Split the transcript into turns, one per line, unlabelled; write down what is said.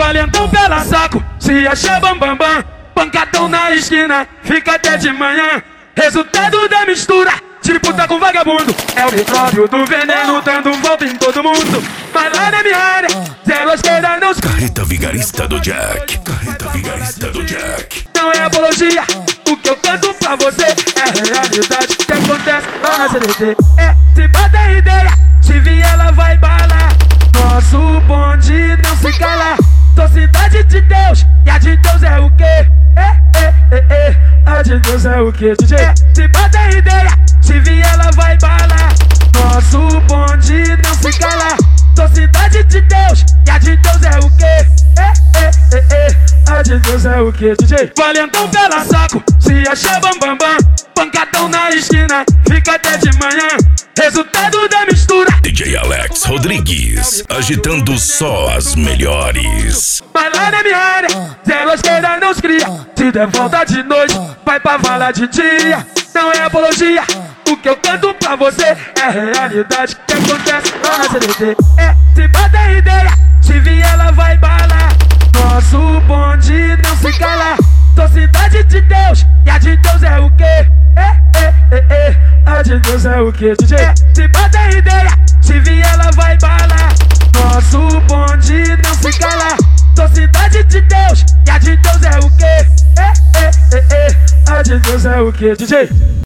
valentão pela saco, se acha bambambam. Pancadão na esquina, fica até de manhã. Resultado da mistura, disputa com vagabundo. É o micróbio do veneno dando volta em todo mundo. Mas lá na minha área, zero à esquerda não.
Carreta vigarista do Jack. Carreta vigarista do Jack.
Não é apologia, o que eu canto pra você é realidade que acontece lá na CDT. Se bota ideia, se vier ela vai balar. Nosso bonde não se cala. Sou cidade de Deus, e a de Deus é o quê? A de Deus é o quê, DJ? Se bota ideia, se vier ela vai balar. Nosso bonde não se cala. Sou cidade de Deus, e a de Deus é o quê? A de Deus é o quê, DJ? Valentão pela saco, se acha bambambam. Pancadão na esquina, fica até de manhã. Resultado da mistura,
DJ Alex Rodrigues, agitando só as melhores.
mas lá na minha área, zero à esquerda não se cria. Se der volta de noite, vai pra vala de dia. Não é apologia, o que eu canto pra você é realidade que acontece lá na CDT. Se bota ideia, se vier ela vai balar. Nosso bonde não se cala. Sou cidade de Deus, e a de Deus é o quê? A de Deus é o quê, DJ? Se bota ideia, se vier ela vai balar. Nosso bonde não se cala. Sou cidade de Deus, e a de Deus é o quê? A de Deus é o quê, DJ?